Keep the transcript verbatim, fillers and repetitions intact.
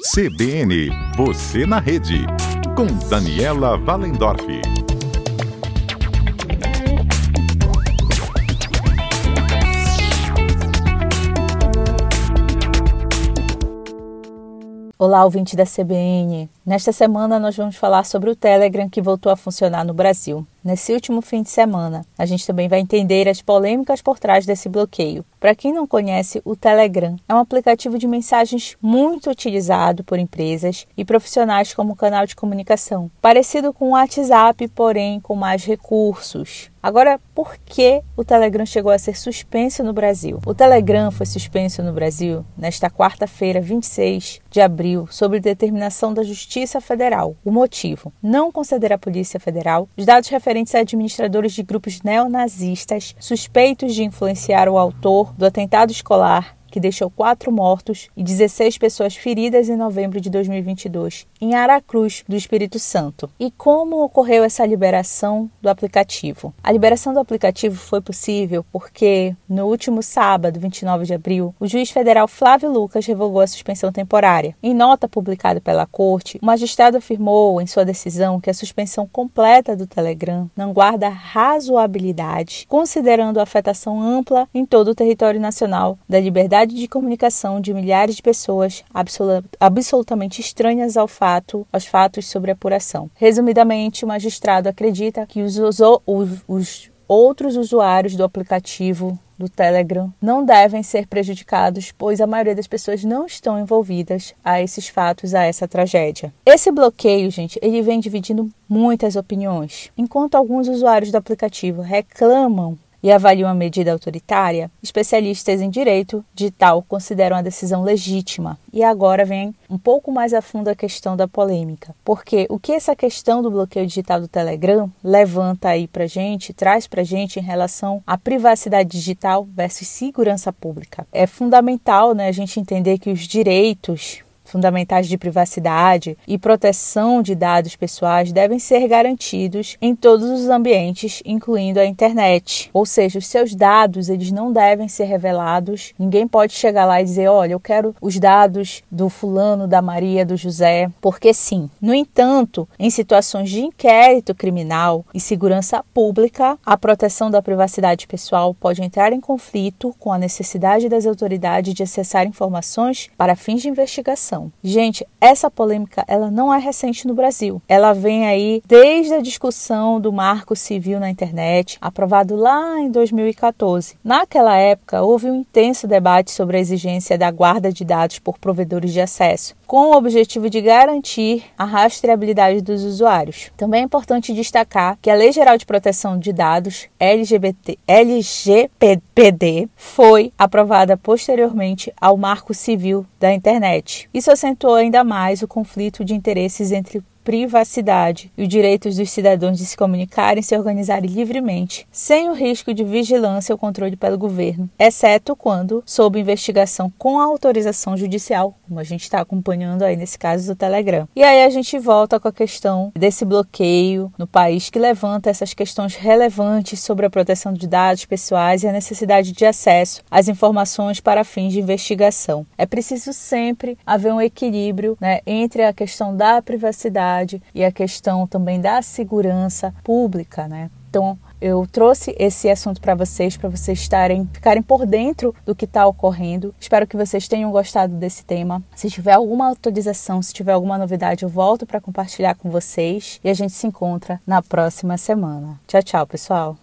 C B N, você na rede, com Daniela Wallendorf. Olá, ouvinte da C B N. Nesta semana nós vamos falar sobre o Telegram que voltou a funcionar no Brasil. Nesse último fim de semana, a gente também vai entender as polêmicas por trás desse bloqueio. Para quem não conhece, o Telegram é um aplicativo de mensagens muito utilizado por empresas e profissionais como canal de comunicação, parecido com o WhatsApp, porém com mais recursos. Agora, por que o Telegram chegou a ser suspenso no Brasil? O Telegram foi suspenso no Brasil nesta quarta-feira, vinte e seis de abril, sob determinação da Justiça Federal. O motivo: não conceder à Polícia Federal os dados referentes a administradores de grupos neonazistas suspeitos de influenciar o autor do atentado escolar que deixou quatro mortos e dezesseis pessoas feridas em novembro de dois mil e vinte e dois, em Aracruz, do Espírito Santo. E como ocorreu essa liberação do aplicativo? A liberação do aplicativo foi possível porque, no último sábado, vinte e nove de abril, o juiz federal Flávio Lucas revogou a suspensão temporária. Em nota publicada pela Corte, o magistrado afirmou em sua decisão que a suspensão completa do Telegram não guarda razoabilidade, considerando a afetação ampla em todo o território nacional da liberdade de comunicação de milhares de pessoas absolut- absolutamente estranhas ao fato, aos fatos sobre apuração. Resumidamente, o magistrado acredita que os, os, os, os outros usuários do aplicativo do Telegram não devem ser prejudicados, pois a maioria das pessoas não estão envolvidas a esses fatos, a essa tragédia. Esse bloqueio, gente, ele vem dividindo muitas opiniões. Enquanto alguns usuários do aplicativo reclamam e avaliam a medida autoritária, especialistas em direito digital consideram a decisão legítima. E agora vem um pouco mais a fundo a questão da polêmica. Porque o que essa questão do bloqueio digital do Telegram levanta aí pra gente, traz pra gente em relação à privacidade digital versus segurança pública. É fundamental, né, a gente entender que os direitos fundamentais de privacidade e proteção de dados pessoais devem ser garantidos em todos os ambientes, incluindo a internet. Ou seja, os seus dados, eles não devem ser revelados. Ninguém pode chegar lá e dizer, olha, eu quero os dados do fulano, da Maria, do José, porque sim. No entanto, em situações de inquérito criminal e segurança pública, a proteção da privacidade pessoal pode entrar em conflito com a necessidade das autoridades de acessar informações para fins de investigação. Gente, essa polêmica ela não é recente no Brasil. Ela vem aí desde a discussão do Marco Civil na internet, aprovado lá em dois mil e quatorze. Naquela época, houve um intenso debate sobre a exigência da guarda de dados por provedores de acesso, com o objetivo de garantir a rastreabilidade dos usuários. Também é importante destacar que a Lei Geral de Proteção de Dados, L G B T, L G P D, foi aprovada posteriormente ao Marco Civil da internet. Isso acentuou ainda mais o conflito de interesses entre privacidade e os direitos dos cidadãos de se comunicarem e se organizarem livremente, sem o risco de vigilância ou controle pelo governo, exceto quando sob investigação com a autorização judicial, como a gente está acompanhando aí nesse caso do Telegram. E aí a gente volta com a questão desse bloqueio no país que levanta essas questões relevantes sobre a proteção de dados pessoais e a necessidade de acesso às informações para fins de investigação. É preciso sempre haver um equilíbrio, né, entre a questão da privacidade e a questão também da segurança pública, né? Então, eu trouxe esse assunto para vocês, para vocês estarem, ficarem por dentro do que está ocorrendo. Espero que vocês tenham gostado desse tema. Se tiver alguma atualização, se tiver alguma novidade, eu volto para compartilhar com vocês e a gente se encontra na próxima semana. Tchau, tchau, pessoal!